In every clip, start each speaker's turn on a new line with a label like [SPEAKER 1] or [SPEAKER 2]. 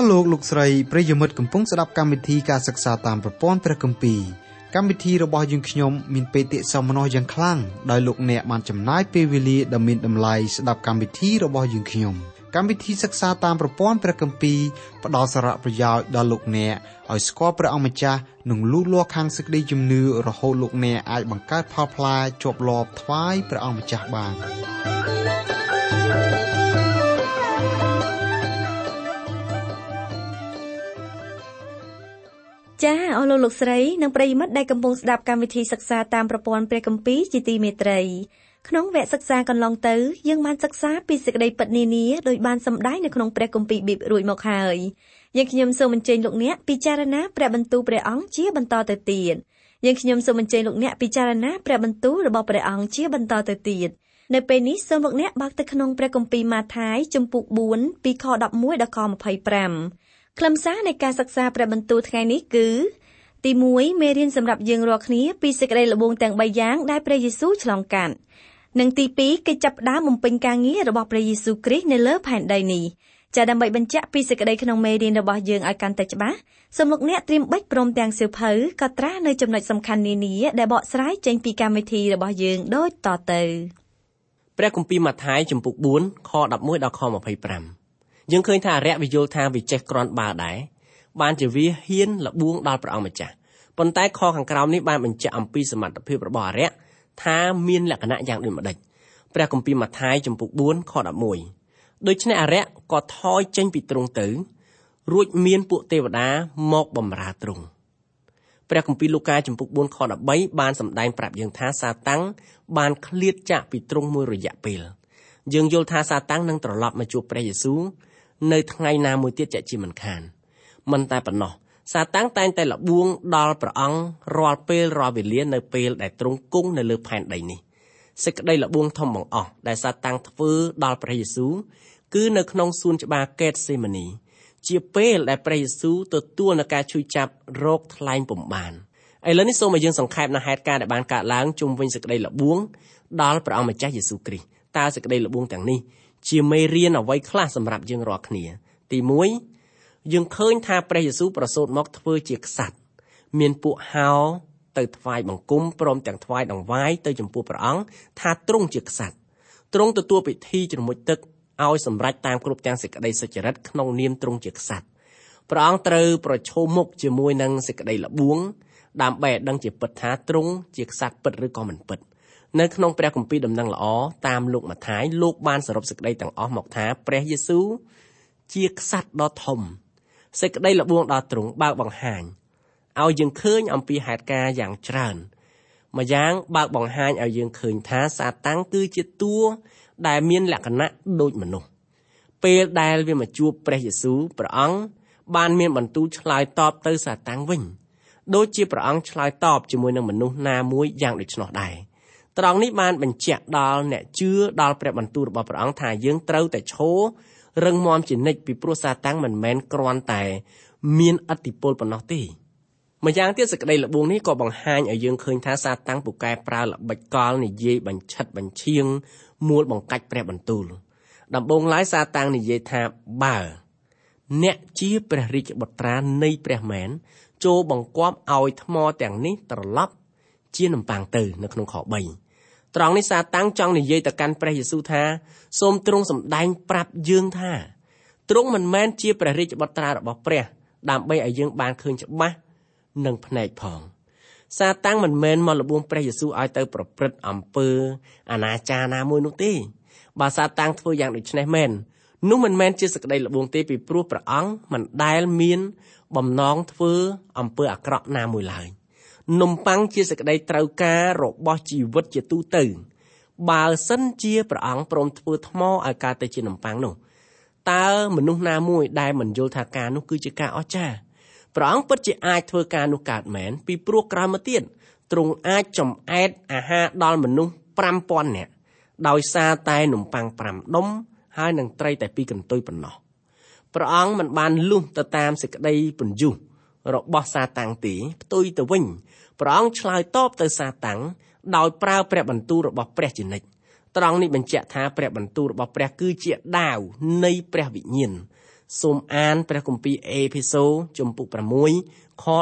[SPEAKER 1] លោកលោកស្រីប្រិយមិត្តកំពុងស្ដាប់កម្មវិធីការសិក្សាតាមប្រព័ន្ធព្រះគម្ពីរកម្មវិធីរបស់យើងខ្ញុំមានបេតិសមនោយ៉ាងខ្លាំងដោយលោកអ្នកបានចំណាយពេលវេលាដ៏មានតម្លៃស្ដាប់កម្មវិធីរបស់យើងខ្ញុំកម្មវិធីសិក្សាតាមប្រព័ន្ធព្រះគម្ពីរផ្ដល់សារៈប្រយោជន៍ដល់លោកអ្នកឲ្យស្គាល់ព្រះអង្គម្ចាស់និងលូតលាស់ខាងសេចក្តីជំនឿរហូតលោកអ្នកអាចបង្កើតផលផ្លែជាប់លាប់ថ្វាយព្រះអង្គម្ចាស់បាន
[SPEAKER 2] ចាអស់លោកស្រីនិងប្រិយមិត្តដែលកំពុងស្ដាប់កម្មវិធីសិក្សាតាមប្រព័ន្ធព្រះគម្ពីរជាទីមេត្រីក្នុងវគ្គសិក្សាកន្លងទៅយើងបានសិក្សាពីសេចក្តីពិតនានាដោយបានសម្ដែងនៅក្នុងព្រះគម្ពីរប៊ីបរួចមកហើយយើងខ្ញុំសូមអញ្ជើញលោកអ្នកពិចារណាព្រះបន្ទូលព្រះអង្គជាបន្តទៅទៀតយើងខ្ញុំសូមអញ្ជើញលោកអ្នកពិចារណាព្រះបន្ទូលរបស់ព្រះអង្គជាបន្តទៅទៀតនៅពេលនេះសូមលោកអ្នកបើកទៅក្នុងព្រះគម្ពីរម៉ាថាយជំពូក4ពីខ11ដល់ខ25ខ្លឹមសារនៃការសិក្សាព្រះបន្ទូលថ្ងៃនេះគឺទី1មេរៀនសម្រាប់យើងរាល់គ្នាពីសេចក្តីល្បួងទាំង3យ៉ាងដែលព្រះយេស៊ូវឆ្លងកាត់និងទី2កិច្ចចាប់ផ្ដើមបំពេញការងាររបស់ព្រះយេស៊ូវគ្រីស្ទនៅលើផែនដីនេះចា៎ដើម្បីបញ្ជាក់ពីសេចក្តីក្នុងមេរៀនរបស់យើងឲ្យកាន់តែច្បាស់សូមលោកអ្នកត្រៀមបិចព្រមទាំងសៀវភៅកត់ត្រានៅចំណុចសំខាន់នានាដែលបកស្រាយចេញពីកម្មវិធីរបស់យើងដូចតទៅ
[SPEAKER 3] ព្រះគម្ពីរម៉ាថាយជំពូក4ខ11ដល់ខ25យើងឃើញថាអរិយវិយល់ថាវាចេះក្រាន់បើដែរបានជាវាហ៊ានលបួងដល់ព្រះអង្គម្ចាស់ប៉ុន្តែខខាងក្រោមនេះបានបញ្ជាក់អំពីសមត្ថភាពរបស់អរិយថាមានលក្ខណៈយ៉ាងដូចម្ដេចព្រះគម្ពីរម៉ាថាយជំពូក4ខ11ដូច្នេះអរិយក៏ថយចេញពីទ្រង់ទៅរួចមានពួកទេវតាមកបម្រើទ្រង់ព្រះគម្ពីរលូកាជំពូក4ខ13បានសម្ដែងប្រាប់យើងថាសាតាំងបានឃ្លាតចាកពីទ្រង់មួយរយៈពេលយើងយល់ថាសាតាំងនឹងត្រឡប់មកជួបព្រះយេស៊ូវនៅថ្ងៃណាមួយទៀតជាក់ជាមិនខានមិនតែប៉ុណ្ណោះសាតាំងតែងតែលបួងដល់ព្រះអង្គរាល់ពេលរាល់វេលានៅពេលដែលទ្រង់គង់នៅលើផែនដីនេះសេចក្តីលបួងធំបង្អស់ដែលសាតាំងធ្វើដល់ព្រះយេស៊ូវគឺនៅក្នុងសួនច្បារកេតសេម៉ានីជាពេលដែលព្រះយេស៊ូវទទួលនឹងការជួយចាប់រោគថ្លែងពុំបានឥឡូវនេះសូមឲ្យយើងសង្ខេបនៅហេតុការណ៍ដែលបានកើតឡើងជុំវិញសេចក្តីលបួងដល់ព្រះអង្គម្ចាស់យេស៊ូវគ្រីស្ទតើសេចក្តីលបួងទាំងនេះជាមេរៀនអ្វីខ្លះសម្រាប់យើងរាល់គ្នាទី1យើងឃើញថាព្រះយេស៊ូវប្រសូតមកធ្វើជាក្សត្រមានពួកហោទៅថ្វាយបង្គំព្រមទាំងថ្វាយដង្វាយទៅចំពោះព្រះអង្គថាទ្រង់ជាក្សត្រទ្រង់ទទួលពិធីជ្រមុជទឹកឲ្យសម្រេចតាមគ្រប់ទាំងសេចក្តីសុចរិតក្នុងនាមទ្រង់ជាក្សត្រព្រះអង្គត្រូវប្រឈមមុខជាមួយនឹងសេចក្តីលបួងដើម្បីឲ្យដឹងជាពិតថាទ្រង់ជាក្សត្រពិតឬក៏មិនពិតនៅក្នុងព្រះគម្ពីរដំណឹងល្អតាមលោកម៉ាថាយលោកបានសរុបសេចក្តីទាំងអស់មកថាព្រះយេស៊ូវជាក្សត្រដ៏ធំសេចក្តីលបួងដល់ទ្រង់បើកបង្ហាញឲ្យយើងឃើញអំពីហេតុការណ៍យ៉ាងច្រើនម្យ៉ាងបើកបង្ហាញឲ្យយើងឃើញថាសាតាំងគឺជាតួដែលមានលក្ខណៈដូចមនុស្សពេលដែលវាមកជួបព្រះយេស៊ូវព្រះអង្គបានមានបន្ទូលឆ្លើយតបទៅសាតាំងវិញដូចជាព្រះអង្គឆ្លើយតបជាមួយនឹងមនុស្សណាមួយយ៉ាងដូច្នោះដែរត្រង់នេះបានបញ្ជាក់ដល់អ្នកជឿដល់ព្រះបន្ទូលរបស់ព្រះអង្គថាយើងត្រូវតែឈររឹងមាំជានិច្ចពីព្រោះសាតាំងមិនមែនគ្រាន់តែមានឥទ្ធិពលប៉ុណ្ណោះទេម្យ៉ាងទៀតសេចក្តីល្បួងនេះក៏បង្ហាញឲ្យយើងឃើញថាសាតាំងពូកែប្រើល្បិចកលនិយាយបញ្ឆិតបញ្ឈៀងមួលបង្កាច់ព្រះបន្ទូលដំបូងឡើយសាតាំងនិយាយថាបើអ្នកជាព្រះរាជបុត្រានៃព្រះមែនចូលបង្គាប់ឲ្យថ្មទាំងនេះត្រឡប់ជានំប៉័ងទៅនៅក្នុងខ3ត្រង់នេះសាតាំងចង់និយាយទៅកាន់ព្រះយេស៊ូវថាសូមទ្រង់សម្ដែងប្រាប់យើងថាទ្រង់មិនមែនជាព្រះរាជបុត្រារបស់ព្រះដើម្បីឲ្យយើងបានឃើញច្បាស់នឹងភ្នែកផងសាតាំងមិនមែនមកលបួងព្រះយេស៊ូវឲ្យទៅប្រព្រឹត្តអំពើអនាចារណាមួយនោះទេបើសាតាំងធ្វើយ៉ាងដូច្នេះមែននោះមិនមែនជាសេចក្តីលបួងទេពីព្រោះព្រះអង្គមិនដែលមានបំណងធ្វើអំពើអាក្រក់ណាមួយឡើយនំប៉័ងជាសេចក្តីត្រូវការរបស់ជីវិតជាទូទៅបើសិនជាព្រះអង្គព្រមធ្វើថ្មឲ្យកើតទៅជានំប៉័ងនោះតើមនុស្សណាមួយដែលមិនយល់ថាការនោះគឺជាការអស្ចារ្យព្រះអង្គពិតជាអាចធ្វើការនោះកើតមែនពីព្រោះក្រោយមកទៀតទ្រង់អាចចម្អែតអាហារដល់មនុស្ស 5,000 នាក់ដោយសារតែនំប៉័ង5ដុំហើយនឹងត្រីតែ2កន្ទុយប៉ុណ្ណោះព្រះអង្គមិនបានលុះទៅតាមសេចក្តីពន្យុះរបស់សាតាំងទេផ្ទុយទៅវិញព្រះអង្គឆ្លើយតបទៅសាតាំងដោយប្រើព្រះបន្ទូលរបស់ព្រះជានិច្ចត្រង់នេះបញ្ជាក់ថាព្រះបន្ទូលរបស់ព្រះគឺជាដាវនៃព្រះវិញ្ញាណសូមអានព្រះគម្ពីរអេភេសូជំពូក6ខ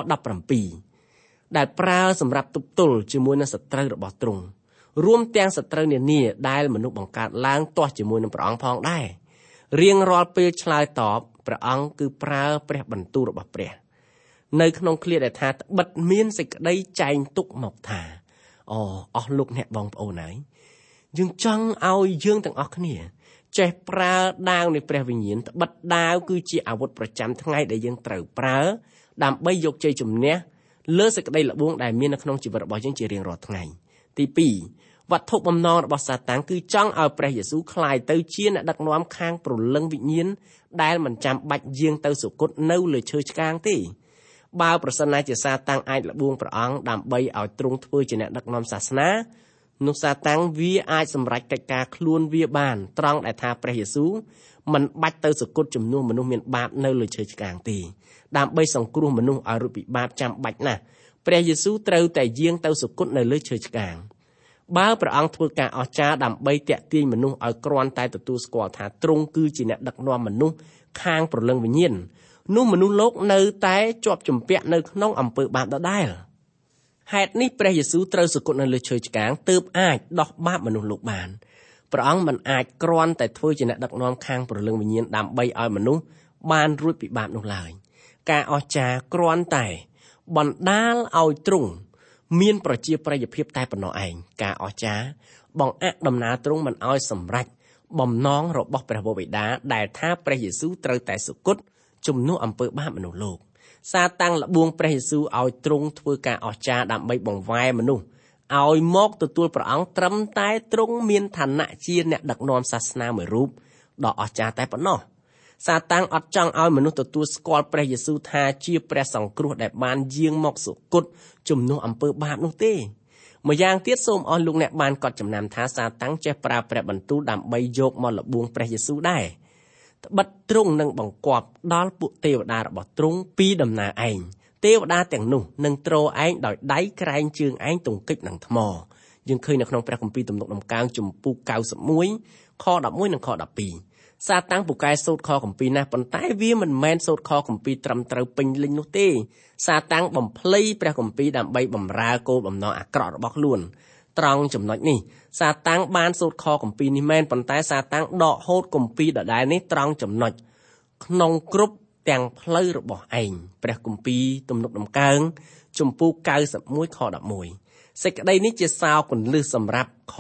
[SPEAKER 3] 17ដែលប្រើសម្រាប់ទប់ទល់ជាមួយនឹងសត្រូវរបស់ទ្រង់រួមទាំងសត្រូវនានាដែលមនុស្សបង្កើតឡើងទាស់ជាមួយនឹងព្រះអង្គផងដែររៀងរាល់ពេលឆ្លើយតបព្រះអង្គគឺប្រើព្រះបន្ទូលរបស់ព្រះនៅក្នុងឃ្លាដែលថាត្បិតមានសេចក្តីចែងទុកមកថាអស់លោកអ្នកបងប្អូនហើយយើងចង់ឲ្យយើងទាំងអស់គ្នាចេះប្រើដាវនៃព្រះវិញ្ញាណត្បិតដាវគឺជាអាវុធប្រចាំថ្ងៃដែលយើងត្រូវប្រើដើម្បីយកជ័យជំនះលើសេចក្តីល្បួងដែលមាននៅក្នុងជីវិតរបស់យើងជារៀងរាល់ថ្ងៃទី2វត្ថុបំណងរបស់សាតាំងគឺចង់ឲ្យព្រះយេស៊ូវក្លាយទៅជាអ្នកដឹកនាំខាងព្រលឹងវិញ្ញាណដែលមិនចាំបាច់យាងទៅសុគតនៅលើឈើឆ្កាងទេបើប្រសិនណាជាសាតាំងអាចល្បួងព្រះអង្គដើម្បីឲ្យទ្រង់ធ្វើជាអ្នកដឹកនាំសាសនានោះសាតាំងវាអាចសម្រេចកិច្ចការខ្លួនវាបានត្រង់ដែលថាព្រះយេស៊ូវមិនបាច់ទៅសុគតជំនួសមនុស្សមានបាបនៅលើឈើឆ្កាងទេដើម្បីសង្គ្រោះមនុស្សឲ្យរួចពីបាបចាំបាច់ណាស់ព្រះយេស៊ូវត្រូវតែយាងទៅសុគតនៅលើឈើឆ្កាងបើព្រះអង្គធ្វើការអស្ចារ្យដើម្បីទាក់ទាញមនុស្សឲ្យគ្រាន់តែទទួលស្គាល់ថាទ្រង់គឺជាអ្នកដឹកនាំមនុស្សខាងព្រលឹងវិញ្ញាណនោះមនុស្សលោកនៅតែជាប់ជំពាក់នៅក្នុងអំពើបាបដដែលហេតុនេះព្រះយេស៊ូវត្រូវសុគតនៅលើឈើឆ្កាងទើបអាចដោះបាបមនុស្សលោកបានព្រះអង្គមិនអាចគ្រាន់តែធ្វើជាអ្នកដឹកនាំខាងព្រលឹងវិញ្ញាណដើម្បីឲ្យមនុស្សបានរួចពីបាបនោះឡើយការអស្ចារ្យគ្រាន់តែបណ្ដាលឲ្យទ្រង់មានប្រជាប្រិយភាពតែប៉ុណ្ណោះឯងការអស្ចារ្យបង្អាក់ដំណើរទ្រង់មិនឲ្យសម្រេចបំណងរបស់ព្រះវរបិតាដែលថាព្រះយេស៊ូវត្រូវតែសុគតជំនួសអំពើបាបមនុស្សលោកសាតាំងល្បួងព្រះយេស៊ូវឲ្យទ្រង់ធ្វើការអស្ចារ្យដើម្បីបង្វែរមនុស្សឲ្យមកទទួលព្រះអង្គត្រឹមតែទ្រង់មានឋានៈជាអ្នកដឹកនាំសាសនាមួយរូបដ៏អស្ចារ្យតែប៉ុណ្ណោះសាតាំងអត់ចង់ឲ្យមនុស្សទទួលស្គាល់ព្រះយេស៊ូវថាជាព្រះសង្គ្រោះដែលបានយាងមកសុគតជំនួសអំពើបាបនោះទេម្យ៉ាងទៀតសូមអស់លោកអ្នកបានកត់ចំណាំថាសាតាំងចេះប្រើព្រះបន្ទូលដើម្បីយកមកល្បួងព្រះយេស៊ូវដែរត្បិតទ្រង់នឹងបង្គាប់ដល់ពួកទេវតារបស់ទ្រង់ពីដំណើរឯងទេវតាទាំងនោះនឹងទ្រឯងដោយដៃក្រែងជើងឯងទង្គិចនឹងថ្មយើងឃើញនៅក្នុងព្រះគម្ពីរទំនុកដំកើងជំពូក91ខ11និងខ12សាតាំងពូកែសូត្រខគម្ពីរណាស់ប៉ុន្តែវាមិនមែនសូត្រខគម្ពីរត្រឹមត្រូវពេញលេញនោះទេសាតាំងបំភ្លៃព្រះគម្ពីរដើម្បីបម្រើគោលបំណងអាក្រក់របស់ខ្លួនត្រង់ចំណុចនេះសាតាំងបានសូត្រខគម្ពីរនេះមែនប៉ុន្តែសាតាំងដកហូតគម្ពីរដដែលនេះត្រង់ចំណុចក្នុងគ្រប់ទាំងផ្លូវរបស់ឯងព្រះគម្ពីរទំនុកដំកើងជំពូក91ខ11សេចក្តីនេះជាសោគន្លឹះសម្រាប់ខ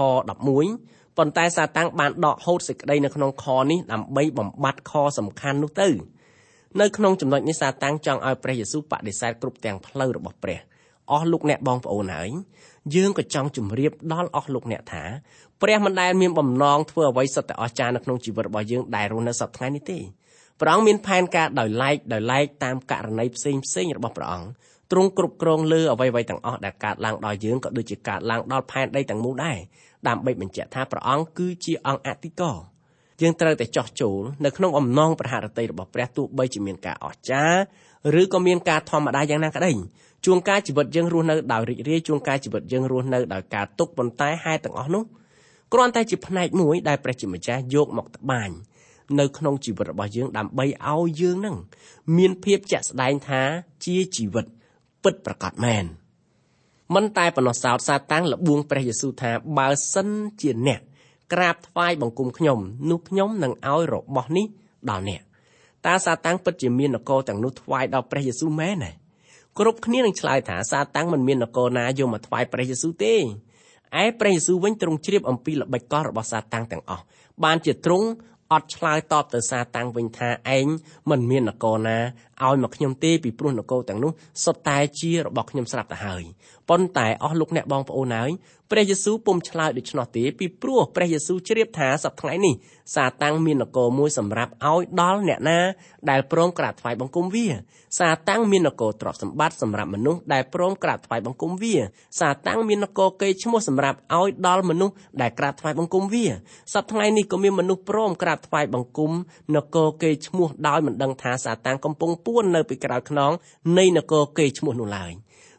[SPEAKER 3] 11ប៉ុន្តែសាតាំងបានដកហូតសេចក្តីនៅក្នុងខនេះដើម្បីបំបត្តិខសំខាន់នោះទៅនៅក្នុងចំណុចនេះសាតាំងចង់ឲ្យព្រះយេស៊ូវបដិសេធគ្រប់ទាំងផ្លូវរបស់ព្រះអស់លោកអ្នកបងប្អូនហើយយើងក៏ចង់ជម្រាបដល់អស់លោកអ្នកថាព្រះមិនដែលមានបំណងធ្វើអ្វីសុទ្ធតែអស្ចារ្យនៅក្នុងជីវិតរបស់យើងដែលរស់នៅសប្តាហ៍ថ្ងៃនេះទេព្រះអង្គមានផែនការដោយឡែកតាមករណីផ្សេងរបស់ព្រះអង្គទ្រង់គ្រប់គ្រងលើអ្វីៗទាំងអស់ដែលកើតឡើងដល់យើងក៏ដូចជាកើតឡើងដល់ផែនដីទាំងមូលដែរដើម្បីបញ្ជាក់ថាព្រះអង្គគឺជាអង្គអធិការយើងត្រូវតែចោះចូលនៅក្នុងអំណងព្រះハរតីរបស់ព្រះទោះបីជាមានការអស្ចារ្យឬក៏មានការធម្មតាយ៉ាងណាក្តីជួនកាលជីវិតយើងរស់នៅដោយរីករាយជួនកាលជីវិតយើងរស់នៅដោយការទុក្ខប៉ុន្តែហេតុទាំងអស់នោះគ្រាន់តែជាផ្នែកមួយដែលព្រះជាម្ចាស់យកមកត្បាញនៅក្នុងជីវិតរបស់យើងដើម្បីឲ្យយើងនឹងមានភាពជាក់ស្ដែងថាជាជីវិតពិតប្រាកដមែនមិនតែប៉ុណ្ណោះសោតសាតាំងល្បួងព្រះយេស៊ូវថាបើសិនជាអ្នកក្រាបថ្វាយបង្គំខ្ញុំនោះខ្ញុំនឹងឲ្យរបស់នេះដល់អ្នកតើសាតាំងពិតជាមាននគរទាំងនោះថ្វាយដល់ព្រះយេស៊ូវមែនទេគ្រប់គ្នានឹងឆ្លើយថាសាតាំងមិនមាននគរណាយកមកថ្វាយព្រះយេស៊ូវទេឯព្រះយេស៊ូវវិញទ្រង់ជ្រាបអំពីល្បិចកលរបស់សាតាំងទាំងអស់បានជាទ្រង់អត់ឆ្លើយតបទៅសាតាំងវិញថាឯងមិនមាននគរណាឲ្យមកខ្ញុំទេពីព្រោះនគរទាំងនោះសុទ្ធតែជារបស់ខ្ញុំស្រាប់ទៅហើយប៉ុន្តែអស់លោកអ្នកបងប្អូនហើយព្រះយេស៊ូវពុំឆ្លើយដូច្នោះទេពីព្រោះព្រះយេស៊ូវជ្រាបថាសប្តាហ៍ថ្ងៃនេះសាតាំងមាននគរមួយសម្រាប់ឲ្យដល់អ្នកណាដែលព្រមក្រាបថ្វាយបង្គំវាសាតាំងមាននគរទ្រព្យសម្បត្តិសម្រាប់មនុស្សដែលព្រមក្រាបថ្វាយបង្គំវាសាតាំងមាននគរកេរ្តិ៍ឈ្មោះសម្រាប់ឲ្យដល់មនុស្សដែលក្រាបថ្វាយបង្គំវាសប្តាហ៍ថ្ងៃនេះក៏មានមនុស្សព្រមក្រាបថ្វាយបង្គំនគរកេរ្តិ៍ឈ្មោះដោយមិនដឹងថាសាតាំងកំពុងពួននៅពីក្រោយខ្នងនៃនគរកេរ្តិ៍ឈ្មោះនោះឡើយ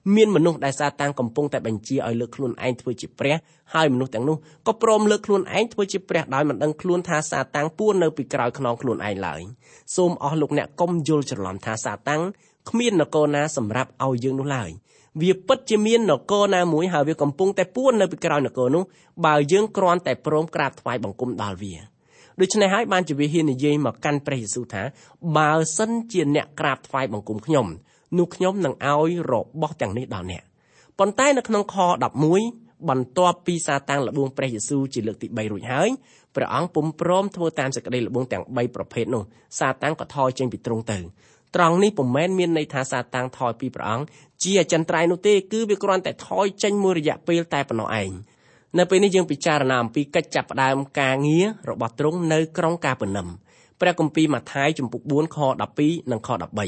[SPEAKER 3] មានមនុស្សដែលសាតាំងកំពុងតែបញ្ជាឲ្យលើកខ្លួនឯងធ្វើជាព្រះហើយមនុស្សទាំងនោះក៏ព្រមលើកខ្លួនឯងធ្វើជាព្រះដោយមិនដឹងខ្លួនថាសាតាំងពួននៅពីក្រោយខ្នងខ្លួនឯងឡើយសូមអស់លោកអ្នកកុំយល់ច្រឡំថាសាតាំងគ្មាននគរណាសម្រាប់ឲ្យយើងនោះឡើយវាពិតជាមាននគរណាមួយហើយវាកំពុងតែពួននៅពីក្រោយនគរនោះបើយើងគ្រាន់តែព្រមក្រាបថ្វាយបង្គំដល់វាដូច្នេះហើយបានជាវាហ៊ាននិយាយមកកាន់ព្រះយេស៊ូវថាបើសិនជាអ្នកក្រាបថ្វាយបង្គំខ្ញុំនោះខ្ញុំនឹងឲ្យរបស់ទាំងនេះដល់អ្នកប៉ុន្តែនៅក្នុងខ11បន្ទាប់ពីសាតាំងល្បួងព្រះយេស៊ូវជាលើកទី3រួចហើយព្រះអង្គពុំព្រមធ្វើតាមសេចក្តីល្បួងទាំង3ប្រភេទនោះសាតាំងក៏ថយចេញពីទ្រង់ទៅត្រង់នេះពុំមែនមានន័យថាសាតាំងថយពីព្រះអង្គជាអចិន្ត្រៃយ៍នោះទេគឺវាគ្រាន់តែថយចេញមួយរយៈពេលតែប៉ុណ្ណោះឯងនៅពេលនេះយើងពិចារណាអំពីកិច្ចចាប់ផ្ដើមការងាររបស់ទ្រង់នៅក្រុងកាពឺណឹមព្រះគម្ពីរម៉ាថាយជំពូក4ខ12និងខ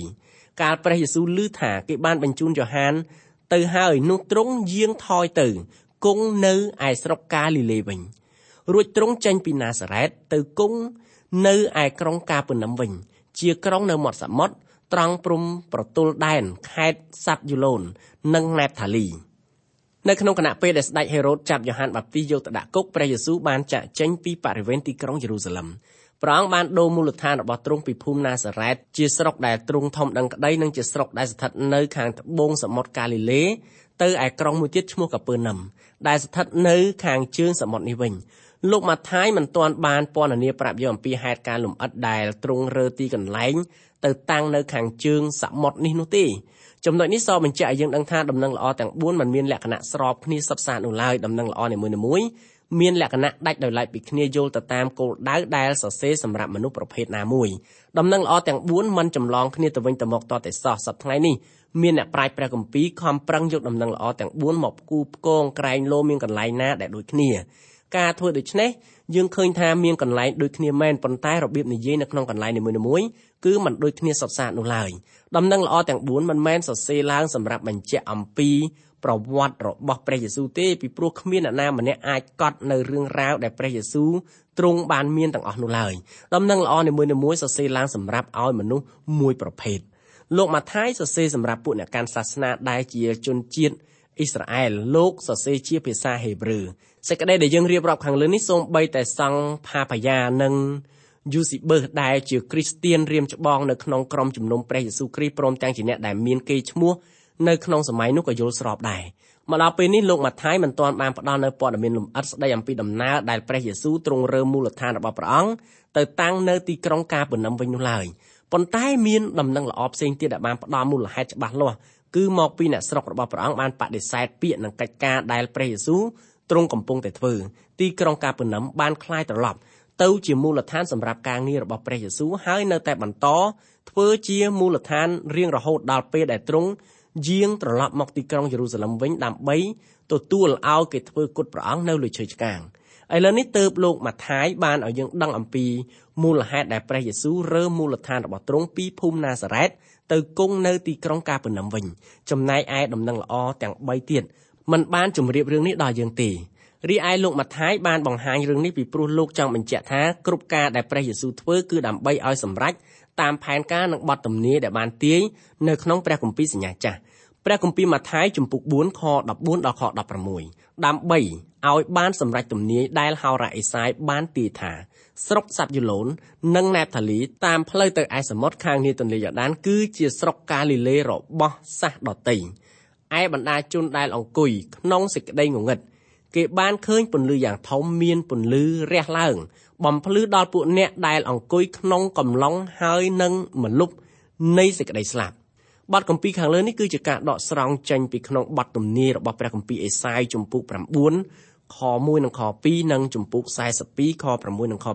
[SPEAKER 3] 13កាលព្រះយេស៊ូវឮថាគេបានបញ្ជូនយ៉ូហានទៅហើយនោះទ្រង់យាងថយទៅគង់នៅឯស្រុកកាលីលេវិញរួចទ្រង់ចេញពីណាសារ៉េតទៅគង់នៅឯក្រុងកាពឺណឹមវិញជាក្រុងនៅមាត់សមុទ្រត្រង់ព្រំប្រទល់ដែនខេត្តសាប់យូឡូននិងណេបថាលីនៅក្នុងគណៈពេលដែលស្ដេចហេរ៉ូតចាប់យ៉ូហានបាបទីសយកទៅដាក់គុកព្រះយេស៊ូវបានចាក់ចេញពីបរិវេណទីក្រុងយេរូសាឡឹមព្រះអង្គបានដូរមូលដ្ឋានរបស់ទ្រង់ពីភូមិណាសារ៉េតជាស្រុកដែលទ្រង់ធំដឹងក្តីនិងជាស្រុកដែលស្ថិតនៅខាងត្បូងសមុទ្រកាលីលេទៅឯក្រុងមួយទៀតឈ្មោះកាពឺណឹមដែលស្ថិតនៅខាងជើងសមុទ្រនេះវិញលោកម៉ាថាយមិនទាន់បានពណ៌នាប្រាប់យកអំពីហេតុការណ៍លម្អិតដែលទ្រង់រើទីកន្លែងទៅតាំងនៅខាងជើងសមុទ្រនេះនោះទេចំណុចនេះសបញ្ជាក់ឲ្យយើងដឹងថាដំណឹងល្អទាំង4មិនមានលក្ខណៈស្របគ្នាសុទ្ធសាធនោះឡើយដំណឹងល្អនីមួយៗមានលក្ខណៈដាច់ដោយឡែកពីគ្នាយល់ទៅតាមគោលដៅដែលសរសេរសម្រាប់មនុស្សប្រភេទណាមួយដំណឹងល្អទាំង4មិនចម្លងគ្នាទៅវិញទៅមកតតែសោះសប្តាហ៍ថ្ងៃនេះមានអ្នកប្រាជ្ញព្រះគម្ពីរខំប្រឹងយកដំណឹងល្អទាំង4មកផ្គូផ្គងក្រែងលោមានកន្លែងណាដែលដូចគ្នាការធ្វើដូច្នេះយើងឃើញថាមានកន្លែងដូចគ្នាមែនប៉ុន្តែរបៀបនិយាយនៅក្នុងកន្លែងនីមួយៗគឺមិនដូចគ្នាសុទ្ធសាធនោះឡើយដំណឹងល្អទាំង4មិនមែនសរសេរឡើងសម្រាប់បញ្ជាក់អំពីប្រវត្តិរបស់ព្រះយេស៊ូវទេពីព្រោះគ្មានអ្នកណាម្នាក់អាចកត់នៅរឿងរ៉ាវដែលព្រះយេស៊ូវទ្រង់បានមានទាំងអស់នោះឡើយដំណឹងល្អនីមួយៗសរសេរឡើងសម្រាប់ឲ្យមនុស្សមួយប្រភេទលោកម៉ាថាយសរសេរសម្រាប់ពួកអ្នកកាន់សាសនាដែលជាជនជាតិអ៊ីស្រាអែលលោកសរសេរជាភាសាហេប្រឺសេចក្តីដែលយើងរៀបរាប់ខាងលើនេះសូម្បីតែសង្ឃផាបាយានិងយូស៊ីបឺសដែលជាគ្រីស្ទានរៀមច្បងនៅក្នុងក្រុមជំនុំព្រះយេស៊ូវគ្រីស្ទព្រមទាំងជាអ្នកដែលមានកេរ្តិ៍ឈ្មោះនៅក្នុងសម័យនោះក៏យល់ស្របដែរមកដល់ពេលនេះលោកម៉ាថាយមិនទាន់បានផ្ដល់នៅព័ត៌មានលម្អិតស្ដីអំពីដំណើរដែលព្រះយេស៊ូវទ្រង់រើមូលដ្ឋានរបស់ព្រះអង្គទៅតាំងនៅទីក្រុងកាពឺណឹមវិញនោះឡើយប៉ុន្តែមានដំណឹងល្អផ្សេងទៀតដែលបានផ្ដល់មូលហេតុច្បាស់លាស់គឺមកពីអ្នកស្រុករបស់ព្រះអង្គបានបដិសេធពាក្យនិងកិច្ចការដែលព្រះយេស៊ូវទ្រង់កំពុងតែធ្វើទីក្រុងកាពឺណឹមបានคล้ายត្រឡប់ទៅជាមូលដ្ឋានសម្រាប់ការងាររបស់ព្រះយេស៊ូវហើយនៅតែបន្តធ្វើជាមូលដ្ឋានរៀងរហូតដល់ពេលដែលទ្រង់យាងត្រឡប់មកទីក្រុងយេរូសាឡឹមវិញដើម្បីទទួលឲ្យគេធ្វើគុតព្រះអង្គនៅលើឈើឆ្កាងឥឡូវនេះទើបលោកម៉ាថាយបានឲ្យយើងដឹងអំពីមូលហេតុដែលព្រះយេស៊ូវរើមូលដ្ឋានរបស់ទ្រង់ពីភូមិណាសារ៉េតទៅគង់នៅទីក្រុងកាពឺណឹមវិញចំណែកឯដំណឹងល្អទាំង3ទៀតមិនបានជម្រាបរឿងនេះដល់យើងទេរីឯលោកម៉ាថាយបានបង្ហាញរឿងនេះពីព្រោះលោកចង់បញ្ជាក់ថាគ្រប់ការដែលព្រះយេស៊ូវធ្វើគឺដើម្បីឲ្យសម្រេចតាមផែនការនិងបទទំនាយដែលបានទាយនៅក្នុងព្រះគម្ពីរសញ្ញាចាស់ព្រះគម្ពីរម៉ាថាយជំពូក4ខ14ដល់ខ16ដើម្បីឲ្យបានសម្រេចទំនាយដែលហោរ៉ាអេសាយបានទាយថាស្រុកសាប់យូឡូននិងណេបថាលីតាមផ្លូវទៅឯសមុទ្រខាងនាទន្លេយ៉ូដានគឺជាស្រុកកាលីលេរបស់សាសដតីឯបណ្ដាជនដែលអង្គុយក្នុងសេចក្តីងងឹតគេបានឃើញពន្លឺយ៉ាងធំមានពន្លឺរះឡើងបំភ្លឺដល់ពួកអ្នកដែលអង្គុយក្នុងកំឡុងហើយនឹងមលុបនៃសេចក្តីស្លាប់បទគម្ពីរខាងលើនេះគឺជាការដកស្រង់ចេញពីក្នុងបទទំនាយរបស់ព្រះគម្ពីរអេសាយជំពូក9ខ1និងខ2និងជំពូក42ខ6និងខ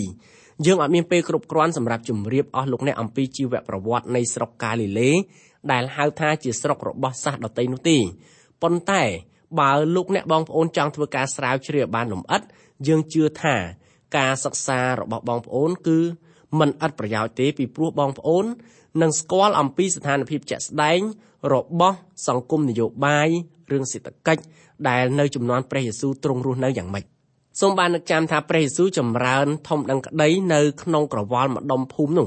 [SPEAKER 3] 7យើងអត់មានពេលគ្រប់គ្រាន់សម្រាប់ជម្រាបអស់លោកអ្នកអំពីជីវប្រវត្តិនៃស្រុកកាលីលេដែលហៅថាជាស្រុករបស់សាសដតីនោះទេប៉ុន្តែបើលោកអ្នកបងប្អូនចង់ធ្វើការស្រាវជ្រាវបានលម្អិតយើងជឿថាការសិក្សារបស់បងប្អូនគឺមិនឥតប្រយោជន៍ទេពីព្រោះបងប្អូននឹងស្គាល់អំពីស្ថានភាពជាក់ស្ដែងរបស់សង្គមនយោបាយរឿងសេដ្ឋកិច្ចដែលនៅជំនាន់ព្រះយេស៊ូវទ្រង់រស់នៅយ៉ាងម៉េចសូមបាននឹកចាំថាព្រះយេស៊ូវចម្រើនធំដឹងក្តីនៅក្នុងក្រវល់ម្ដុំភូមិនោះ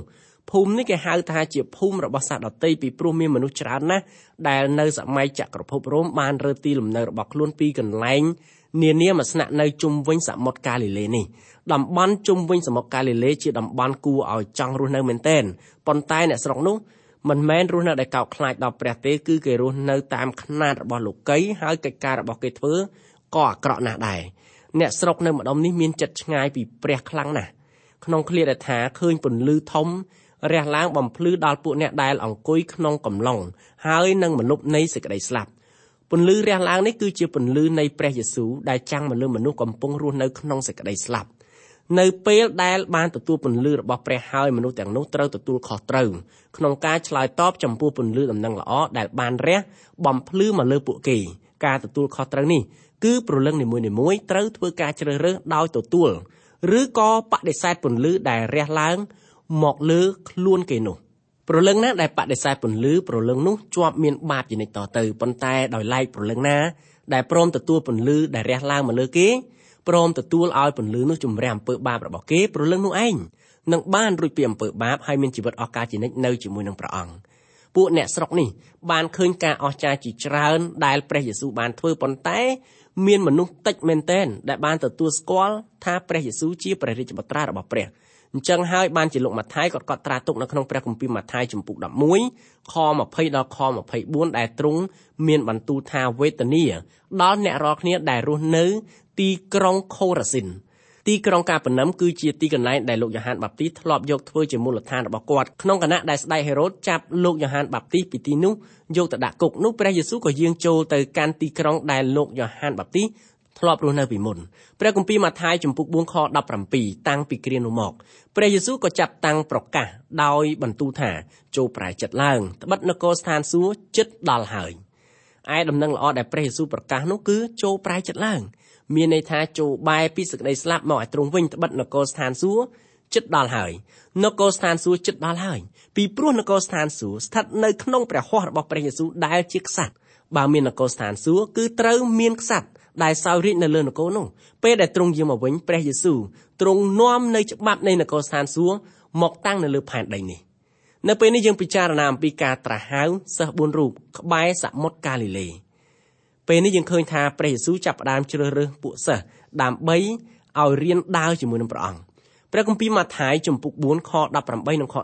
[SPEAKER 3] ភូមិនេះគេហៅថាជាភូមិរបស់សត្វដទៃពីព្រោះមានមនុស្សច្រើនណាស់ដែលនៅសម័យចក្រភពរ៉ូមបានរើទីលំនៅរបស់ខ្លួនពីកន្លែងនានាមកស្នាក់នៅជុំវិញសមុទ្រកាលីលេនេះតំបន់ជុំវិញសមុទ្រកាលីលេជាតំបន់គួរឲ្យចង់រស់នៅមែនទែនប៉ុន្តែអ្នកស្រុកនោះមិនមែនរស់នៅដែលកោតខ្លាចដល់ព្រះទេគឺគេរស់នៅតាមຂ្នាតរបស់លោកីហើយកិច្ចការរបស់គេធ្វើក៏អាក្រក់ណាស់ដែរអ្នកស្រុកនៅម្ដុំនេះមានចិត្តឆ្ងាយពីព្រះខ្លាំងណាស់ក្នុងឃ្លាដែលថាឃើញពន្លឺធំរះឡើងបំភ្លឺដល់ពួកអ្នកដែលអង្គុយក្នុងកំឡុងហើយនឹងមលុបនៃសេចក្តីស្លាប់ពន្លឺរះឡើងនេះគឺជាពន្លឺនៃព្រះយេស៊ូវដែលចាំងមកលើមនុស្សកំពុងរស់នៅក្នុងសេចក្តីស្លាប់នៅពេលដែលបានទទួលពន្លឺរបស់ព្រះហើយមនុស្សទាំងនោះត្រូវទទួលខុសត្រូវក្នុងការឆ្លើយតបចំពោះពន្លឺដំណឹងល្អដែលបានរះបំភ្លឺមកលើពួកគេការទទួលខុសត្រូវនេះគឺព្រលឹងនីមួយៗត្រូវធ្វើការជ្រើសរើសដោយទទួលឬក៏បដិសេធពន្លឺដែលរះឡើងមកលើខ្លួនគេនោះព្រលឹងណាដែលបដិសេធពន្លឺព្រលឹងនោះជាប់មានបាបជានិច្ចតទៅប៉ុន្តែដោយឡែកព្រលឹងណាដែលព្រមទទួលពន្លឺដែលរះឡើងមកលើគេព្រមទទួលឲ្យពន្លឺនោះជំរះអំពើបាបរបស់គេព្រលឹងនោះឯងនឹងបានរួចពីអំពើបាបហើយមានជីវិតអស់កលជានិច្ចនៅជាមួយនឹងព្រះអង្គពួកអ្នកស្រុកនេះបានឃើញការអស្ចារ្យជាច្រើនដែលព្រះយេស៊ូវបានធ្វើប៉ុន្តែមានមនុស្សតិចមែនទែនដែលបានទទួលស្គាល់ថាព្រះយេស៊ូវជាព្រះរាជបុត្រារបស់ព្រះអញ្ចឹងហើយបានជាលោកម៉ាថាយក៏កត់ត្រាទុកនៅក្នុងព្រះគម្ពីរម៉ាថាយជំពូក11ខ20ដល់ខ24ដែលទ្រង់មានបន្ទូលថាវេទនាដល់អ្នករាល់គ្នាដែលរស់នៅទីក្រុងខូរ៉ាស៊ីនទីក្រុងកាប៉ានឹមគឺជាទីកន្លែងដែលលោកយ៉ូហានបាបទីធ្លាប់យកធ្វើជាមូលដ្ឋានរបស់គាត់ក្នុងគណៈដែលស្ដេចហេរ៉ូតចាប់លោកយ៉ូហានបាបទីពីទីនោះយកទៅដាក់គុកនោះព្រះយេស៊ូវក៏យាងចូលទៅកាន់ទីក្រុងដែលលោកយ៉ូហានបាបទីធ្លាប់រស់នៅពីមុនព្រះគម្ពីរម៉ាថាយជំពូក4ខ17តាំងពីគ្រានោះមកព្រះយេស៊ូវក៏ចាប់តាំងប្រកាសដោយបន្ទូលថាចូលប្រែចិត្តឡើងត្បិតនគរស្ថានសួគ៌ជិតដល់ហើយឯដំណឹងល្អដែលព្រះយេស៊ូវប្រកាសនោះគឺចូលប្រែចិត្តឡើងមានន័យថាចូលបែរពីសេចក្តីស្លាប់មកឲ្យទ្រង់វិញត្បិតនគរស្ថានសួគ៌ជិតដល់ហើយនគរស្ថានសួគ៌ជិតដល់ហើយពីព្រោះនគរស្ថានសួគ៌ស្ថិតនៅក្នុងព្រះហស្ថរបស់ព្រះយេស៊ូវដែលជាក្សត្របើមាននគរស្ថានសួគ៌គឺត្រូវមានក្សត្រដែលសោយរាជ្យនៅលើនគរនោះពេលដែលទ្រង់យាងមកវិញព្រះយេស៊ូវទ្រង់នាំនៅច្បាប់នៃនគរស្ថានសួគ៌មកតាំងនៅលើផែនដីនេះនៅពេលនេះយើងពិចារណាអំពីការត្រាស់ហៅសិស្ស4រូបក្បែរសមុទ្រកាលីលេពេលនេះយើងឃើញថាព្រះយេស៊ូវចាប់ផ្ដើមជ្រើសរើសពួកសិស្សដើម្បីឲ្យរៀនដើរជាមួយនឹងព្រះអង្គព្រះគម្ពីរម៉ាថាយជំពូក4ខ18និងខ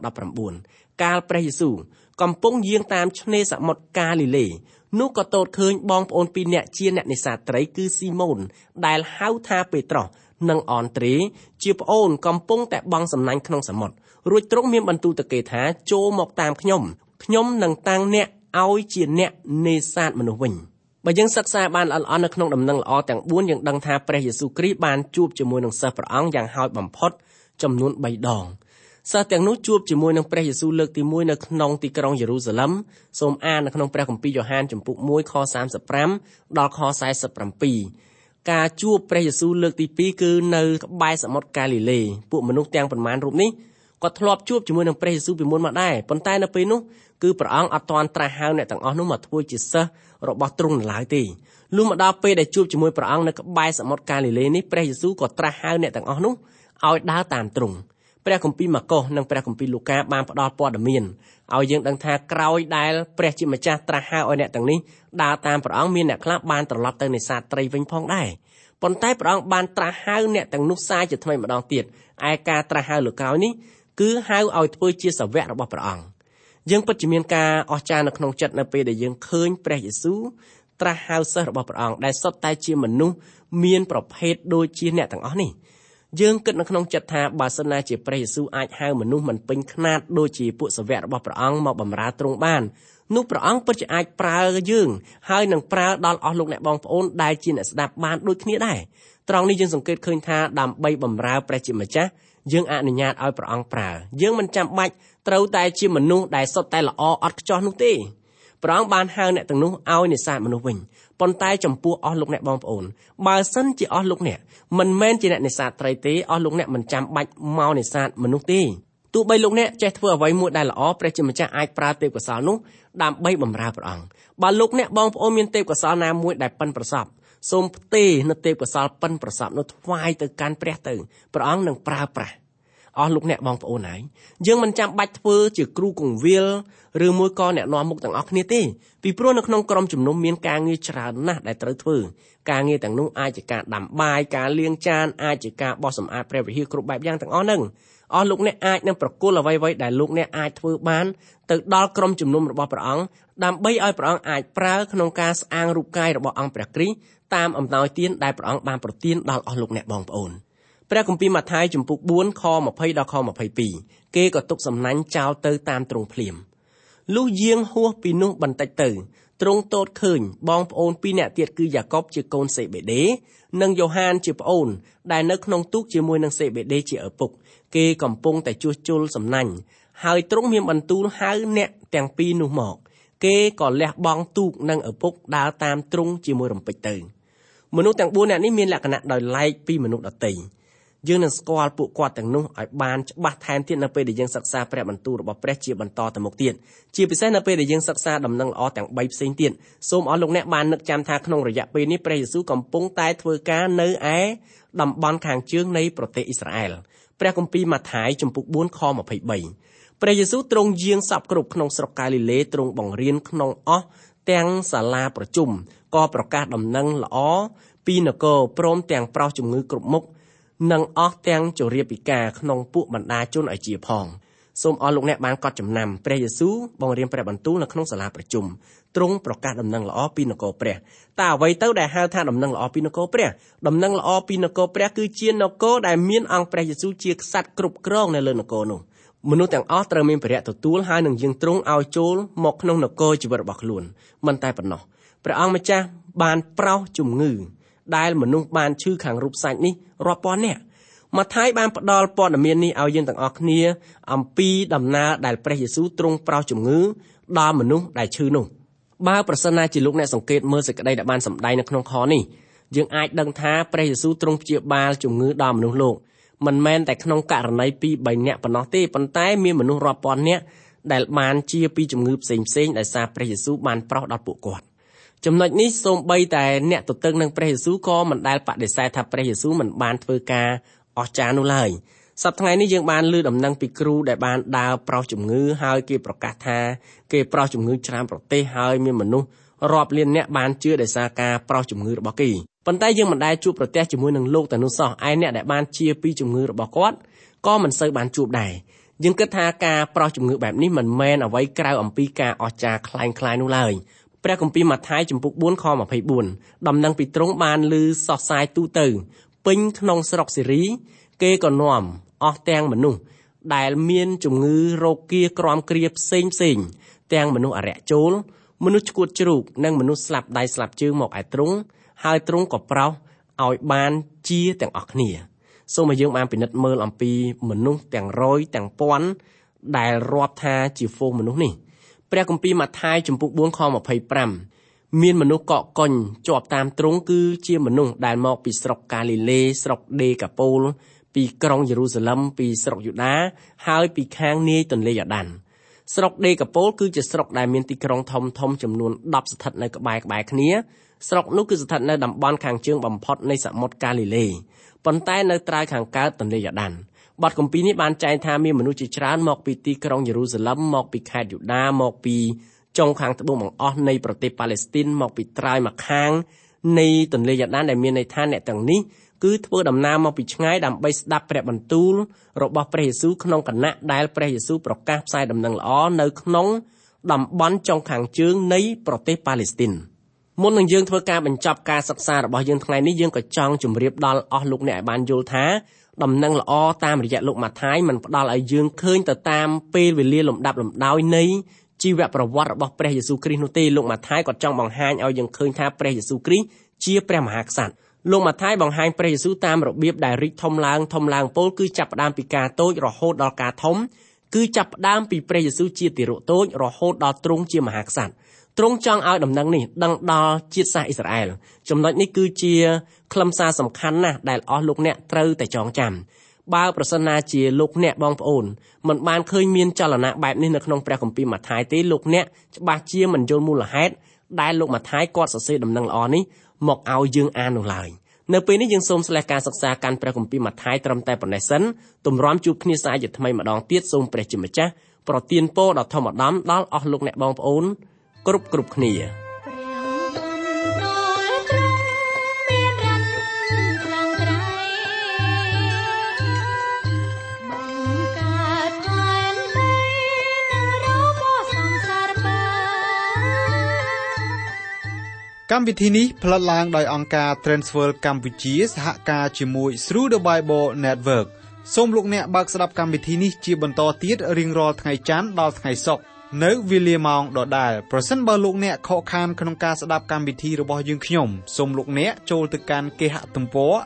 [SPEAKER 3] 19កាលព្រះយេស៊ូវកំពុងយាងតាមឆ្នេរសមុទ្រកាលីលេនោះក៏ទតឃើញបងប្អូនពីរនាក់ជាអ្នកនេសាទត្រីគឺស៊ីម៉ូនដែលហៅថាពេត្រុសនិងអនត្រេជាប្អូនកំពុងតែបង់សំណាញ់ក្នុងសមុទ្ររួចទ្រង់មានបន្ទូលទៅគេថាចូលមកតាមខ្ញុំនឹងតាំងអ្នកឲ្យជាអ្នកនេសាទមនុស្សវិញបើយើងសិក្សាបានល្អៗនៅក្នុងដំណឹងល្អទាំង4យើងដឹងថាព្រះយេស៊ូវគ្រីស្ទបានជួបជាមួយនឹងសិស្សព្រះអង្គយ៉ាងហោចបំផុតចំនួន3ដងសិស្សទាំងនោះជួបជាមួយនឹងព្រះយេស៊ូវលើកទី1នៅក្នុងទីក្រុងយេរូសាឡិមសូមអាននៅក្នុងព្រះគម្ពីរយ៉ូហានជំពូក1ខ35ដល់ខ47ការជួបព្រះយេស៊ូវលើកទី2គឺនៅក្បែរសមុទ្រកាលីលេពួកមនុស្សទាំងប៉ុន្មានរូបនេះក៏ធ្លាប់ជួបជាមួយនឹងព្រះយេស៊ូវពីមុនមកដែរប៉ុន្តែនៅពេលនោះគឺព្រះអង្គអត់ទាន់ត្រាស់ហៅអ្នកទាំងអស់នោះមកធ្វើជាសិស្សរបស់ទ្រង់នៅឡើយទេលុះមកដល់ពេលដែលជួបជាមួយព្រះអង្គនៅក្បែរសមុទ្រកាលីលេនេះព្រះយេស៊ូវក៏ត្រាស់ហៅអ្នកទាំងអស់នោះឲ្យដើរតាមទ្រង់ព្រះគម្ពីរម៉ាកុសនិងព្រះគម្ពីរលូកាបានផ្ដល់ព័ត៌មានឲ្យយើងដឹងថាក្រោយដែលព្រះជាម្ចាស់ត្រាស់ហៅឲ្យអ្នកទាំងនេះដើរតាមព្រះអង្គមានអ្នកខ្លះបានត្រឡប់ទៅនេសាទត្រីវិញផងដែរប៉ុន្តែព្រះអង្គបានត្រាស់ហៅអ្នកទាំងនោះសាយជាថ្មីម្ដងទៀតឯការត្រាស់ហៅលើក្រោយនេះគឺហៅឲ្យធ្វើជាសាវករបស់ព្រះអង្គយើងពិតជាមានការអស្ចារ្យនៅក្នុងចិត្តនៅពេលដែលយើងឃើញព្រះយេស៊ូវត្រាស់ហៅសិស្សរបស់ព្រះអង្គដែលសុទ្ធតែជាមនុស្សមានប្រភេទដូចជាអ្នកទាំងអស់នេះយើងគិតនៅក្នុងចិត្តថាបើសិនណាជាព្រះយេស៊ូវអាចហៅមនុស្សមិនពេញខ្នាតដូចជាពួកសាវករបស់ព្រះអង្គមកបម្រើទ្រង់បាននោះព្រះអង្គពិតជាអាចប្រើយើងហើយនឹងប្រើដល់អស់លោកអ្នកបងប្អូនដែលជាអ្នកស្ដាប់បានដូចគ្នាដែរត្រង់នេះយើងសង្កេតឃើញថាដើម្បីបម្រើព្រះជាម្ចាស់យើងអនុញ្ញាតឲ្យព្រះអង្គប្រើយើងមិនចាំបាច់ត្រូវតែជាមនុស្សដែលសុទ្ធតែល្អអត់ខ្ចោះនោះទេព្រះអង្គបានហៅអ្នកទាំងនោះឲ្យនេសាទមនុស្សវិញប៉ុន្តែចំពោះអស់លោកអ្នកបងប្អូនបើសិនជាអស់លោកអ្នកមិនមែនជាអ្នកនេសាទត្រីទេអស់លោកអ្នកមិនចាំបាច់មកនេសាទមនុស្សទេទោះបីលោកអ្នកចេះធ្វើអ្វីមួយដែលល្អព្រះជាម្ចាស់អាចប្រើទេពកោសល្យនោះដើម្បីបម្រើព្រះអង្គបើលោកអ្នកបងប្អូនមានទេពកោសល្យណាមួយដែលប៉ិនប្រសប់សូមផ្ទេរនៅទេពកោសល្យប៉ិនប្រសប់នោះថ្វាយទៅកាន់ព្រះទៅព្រះអង្គនឹងប្រើប្រាស់អស់លោកអ្នកបងប្អូនហើយយើងមិនចាំបាច់ធ្វើជាគ្រូកងវិលឬមួយក៏អ្នកនាំមុខទាំងអស់គ្នាទេពីព្រោះនៅក្នុងក្រុមជំនុំមានការងារច្រើនណាស់ដែលត្រូវធ្វើការងារទាំងនោះអាចជាការដាំបាយការលាងចានអាចជាការបោសសម្អាតព្រះវិហារគ្រប់បែបយ៉ាងទាំងអស់ហ្នឹងអស់លោកអ្នកអាចនឹងប្រគល់អ្វីៗដែលលោកអ្នកអាចធ្វើបានទៅដល់ក្រុមជំនុំរបស់ព្រះអង្គដើម្បីឲ្យព្រះអង្គអាចប្រើក្នុងការស្អាងរូបកាយរបស់អង្គព្រះគ្រីស្ទតាមអំណោយទានដែលព្រះអង្គបានប្រទានដល់អស់លោកអ្នកបងប្អូនព្រះគម្ពីរម៉ាថាយជំពូក4ខ20ដល់ខ22គេក៏ទុកសំណាញ់ចោលទៅតាមទ្រង់ភ្លាមលុះយាងហួសពីនោះបន្តិចទៅទ្រង់ទតឃើញបងប្អូន2នាក់ទៀតគឺយ៉ាកុបជាកូនសេបេដេនិងយ៉ូហានជាប្អូនដែលនៅក្នុងទូកជាមួយនឹងសេបេដេជាឪពុកគេកំពុងតែជួសជុលសំណាញ់ហើយទ្រង់មានបន្ទូលហៅអ្នកទាំងពីរនោះមកគេក៏លះបង់ទូកនិងឪពុកដើរតាមទ្រង់ជាមួយរំពេចទៅមនុស្សទាំង4នាក់នេះមានលក្ខណៈដោយឡែកពីមនុស្សដទៃយើងនឹងស្គាល់ពួកគាត់ទាំងនោះឲ្យបានច្បាស់ថែមទៀតនៅពេលដែលយើងសិក្សាព្រះបន្ទូលរបស់ព្រះជាបន្តទៅមុខទៀតជាពិសេសនៅពេលដែលយើងសិក្សាដំណឹងល្អទាំង3ផ្សេងទៀតសូមអស់លោកអ្នកបាននឹកចាំថាក្នុងរយៈពេលនេះព្រះយេស៊ូវកំពុងតែធ្វើការនៅឯតំបន់ខាងជើងនៃប្រទេសអ៊ីស្រាអែលព្រះគម្ពីរម៉ាថាយជំពូក4ខ23ព្រះយេស៊ូវទ្រង់យាងសពគ្រប់ក្នុងស្រុកកាលីលេទ្រង់បង្រៀនក្នុងអស់ទាំងសាលាប្រជុំក៏ប្រកាសដំណឹងល្អពីនគរព្រមទាំងប្រោសជំងឺគ្រប់មុខនិងអស់ទាំងជរាពិការក្នុងពួកបណ្ដាជនឲ្យជាផងសូមអស់លោកអ្នកបានកត់ចំណាំព្រះយេស៊ូវបង្រៀនព្រះបន្ទូលនៅក្នុងសាលាប្រជុំទ្រង់ប្រកាសដំណឹងល្អពីនគរព្រះតើអ្វីទៅដែលហៅថាដំណឹងល្អពីនគរព្រះដំណឹងល្អពីនគរព្រះគឺជានគរដែលមានអង្គព្រះយេស៊ូវជាក្សត្រគ្រប់គ្រងនៅលើនគរនោះមនុស្សទាំងអស់ត្រូវមានព្រះទទួលហើយនឹងយាងទ្រង់ឲ្យចូលមកក្នុងនគរជីវិតរបស់ខ្លួនមិនតែប៉ុណ្ណោះព្រះអង្គម្ចាស់បានប្រោសជំងឺដែលមនុស្សបានឈឺខាងរូបសាច់នេះរាប់ពាន់នាក់ម៉ាថាយបានផ្ដល់ព័ត៌មាននេះឲ្យយើងទាំងអស់គ្នាអំពីដំណើរដែលព្រះយេស៊ូវទ្រង់ប្រោសជំងឺដល់មនុស្សដែលឈឺនោះបើប្រសិនណាជាលោកអ្នកសង្កេតមើលសេចក្តីដែលបានសម្ដែងនៅក្នុងខនេះយើងអាចដឹងថាព្រះយេស៊ូវទ្រង់ព្យាបាលជំងឺដល់មនុស្សលោកមិនមែនតែក្នុងករណី2-3នាក់ប៉ុណ្ណោះទេប៉ុន្តែមានមនុស្សរាប់ពាន់នាក់ដែលបានជាពីជំងឺផ្សេងៗដោយសារព្រះយេស៊ូវបានប្រោសដល់ពួកគាត់ចំណុចនេះសូម្បីតែអ្នកទទឹងនឹងព្រះយេស៊ូវក៏មិនដែលបដិសេធថាព្រះយេស៊ូវមិនបានធ្វើការអស្ចារ្យនោះឡើយសប្តាហ៍ថ្ងៃនេះយើងបានឮដំណឹងពីគ្រូដែលបានដើរប្រោសជំងឺហើយគេប្រកាសថាគេប្រោសជំងឺច្រើនប្រទេសហើយមានមនុស្សរាប់លានអ្នកបានជឿដោយសារការប្រោសជំងឺរបស់គេប៉ុន្តែយើងមិនដែលជួបប្រទះជាមួយនឹងលោកតែនោះសោះឯអ្នកដែលបានជាពីជំងឺរបស់គាត់ក៏មិនសូវបានជួបដែរយើងគិតថាការប្រោសជំងឺបែបនេះមិនមែនអ្វីក្រៅអំពីការអស្ចារ្យคล้ายៗនោះឡើយព្រះគម្ពីរម៉ាថាយជំពូក4ខ24ដំណឹងពីទ្រង់បានឮសរសាយទូទៅពេញក្នុងស្រុកសេរីគេក៏នាំអស់ទាំងមនុស្សដែលមានជំងឺរោគាក្រំគ្រាផ្សេងទាំងមនុស្សអរិយចូលមនុស្សឆ្កួតជ្រូកនិងមនុស្សស្លាប់ដៃស្លាប់ជើងមកឯទ្រង់ហើយទ្រង់ក៏ប្រោសឲ្យបានជាទាំងអស់គ្នាសូមឲ្យយើងបានពិនិត្យមើលអំពីមនុស្សទាំងរយទាំងពាន់ដែលរាប់ថាជាហ្វូងមនុស្សនេះព្រះគម្ពីរម៉ាថាយជំពូក4ខ25មានមនុស្សកកកុញជាប់តាមទ្រង់គឺជាមនុស្សដែលមកពីស្រុកកាលីលេស្រុកដេកាប៉ូលពីក្រុងយេរូសាឡឹមពីស្រុកយូដាហើយពីខាងនាយទន្លេយ៉ូដានស្រុកដេកាប៉ូលគឺជាស្រុកដែលមានទីក្រុងធំចំនួន10ស្ថិតនៅក្បែរគ្នាស្រុកនោះគឺស្ថិតនៅតំបន់ខាងជើងបំផុតនៃសមុទ្រកាលីលេប៉ុន្តែនៅត្រើយខាងកើតទន្លេយ៉ូដានបទគម្ពីរនេះបានចែងថាមានមនុស្សជាច្រើនមកពីទីក្រុងយេរូសាឡឹមមកពីខេត្តយូដាមកពីចុងខាងត្បូងបង្អស់នៃប្រទេសប៉ាឡេស្ទីនមកពីត្រើយម្ខាងនៃទន្លេយ៉ូដានដែលមានន័យថាអ្នកទាំងនេះគឺធ្វើដំណើរមកពីឆ្ងាយដើម្បីស្ដាប់ព្រះបន្ទូលរបស់ព្រះយេស៊ូវក្នុងគណៈដែលព្រះយេស៊ូវប្រកាសផ្សាយដំណឹងល្អនៅក្នុងតំបន់ចុងខាងជើងនៃប្រទេសប៉ាឡេស្ទីនមុននឹងយើងធ្វើការបញ្ចប់ការសិក្សារបស់យើងថ្ងៃនេះយើងក៏ចង់ជម្រាបដល់អស់លោកអ្នកឲ្យបានយល់ថាដំណឹងល្អតាមរយៈលោកម៉ាថាយមិនផ្ដល់ឲ្យយើងឃើញទៅតាមពេលវេលាលំដាប់លំដោយនៃជីវប្រវត្តិរបស់ព្រះយេស៊ូវគ្រីស្ទនោះទេលោកម៉ាថាយក៏ចង់បង្ហាញឲ្យយើងឃើញថាព្រះយេស៊ូវគ្រីស្ទជាព្រះមហាក្សត្រលោកម៉ាថាយបង្ហាញព្រះយេស៊ូវតាមរបៀបដែលរីកធំឡើងពោលគឺចាប់ផ្ដើមពីការតូចរហូតដល់ការធំគឺចាប់ផ្ដើមពីព្រះយេស៊ូវជាទារកតូចរហូតដល់ទ្រង់ជាមហាក្សត្រទ្រង់ចង់ឲ្យដំណឹងនេះដឹងដល់ជាតិសាសន៍អ៊ីស្រាអែលចំណុចនេះគឺជាខ្លឹមសារសំខាន់ណាស់ដែលអស់លោកអ្នកត្រូវតែចងចាំបើប្រសិនណាជាលោកអ្នកបងប្អូនមិនបានឃើញមានចលនាបែបនេះនៅក្នុងព្រះគម្ពីរម៉ាថាយទេលោកអ្នកច្បាស់ជាមិនយល់មូលហេតុដែលលោកម៉ាថាយគាត់សរសេរដំណឹងល្អនេះមកឲ្យយើងអាននោះឡើយនៅពេលនេះយើងសូមស្លេះការសិក្សាកាន់ព្រះគម្ពីរម៉ាថាយត្រឹមតែប៉ុណ្ណេះសិនទម្រាំជួបគ្នាសាជាថ្មីម្ដងទៀតសូមព្រះជាម្ចាស់ប្រទានពរដ៏ធម្មតាដល់អស់លោកអ្នកបងប្អូនគ្រប់គ្នា
[SPEAKER 1] កម្មវិធីនេះផ្លាត់ឡើងដោយអង្គការ Transworld កម្ពុជាសហការជាមួយ Through the Bible Network សូមលោកអ្នកបើកស្ដាប់កម្មវិធីនេះជាបន្តទៀតរៀងរាល់ថ្ងៃច័ន្ទដល់ថ្ងៃសុក្រនៅវេលាម៉ោងដដែលប្រសិនបើលោកអ្នកខកខានក្នុងការស្ដាប់កម្មវិធីរបស់យើងខ្ញុំសូមលោកអ្នកចូលទៅកាន់គេហទំព័រ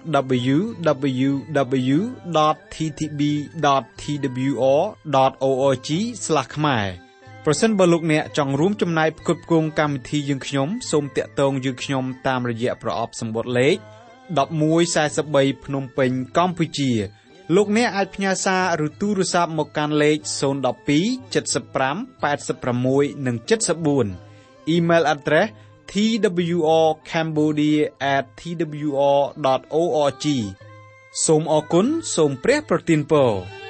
[SPEAKER 1] www.ttb.twr.org/ ខ្មែរប្រសិនបើលោកអ្នកចង់រួមចំណែកផ្គត់ផ្គង់កម្មវិធីយើងខ្ញុំសូមតាក់ទងយើងខ្ញុំតាមរយៈប្រអប់សម្បត្តិលេខ1143ភ្នំពេញកម្ពុជាលោកអ្នកអាចផ្ញើសារឬទូរស័ព្ទមកកាន់លេខ012 75 86 និង 74 Email address twrcambodia@twr.org សូមអរគុណសូមព្រះប្រទានពរ